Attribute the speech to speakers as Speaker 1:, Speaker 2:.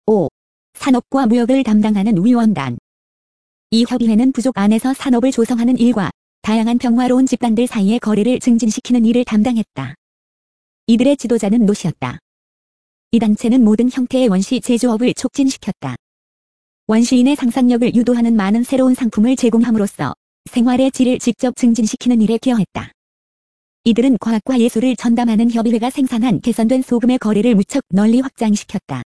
Speaker 1: 5. 산업과 무역을 담당하는 위원단. 이 협의회는 부족 안에서 산업을 조성하는 일과 다양한 평화로운 집단들 사이의 거래를 증진시키는 일을 담당했다. 이들의 지도자는 노시였다. 이 단체는 모든 형태의 원시 제조업을 촉진시켰다. 원시인의 상상력을 유도하는 많은 새로운 상품을 제공함으로써 생활의 질을 직접 증진시키는 일에 기여했다. 이들은 과학과 예술을 전담하는 협의회가 생산한 개선된 소금의 거래를 무척 널리 확장시켰다.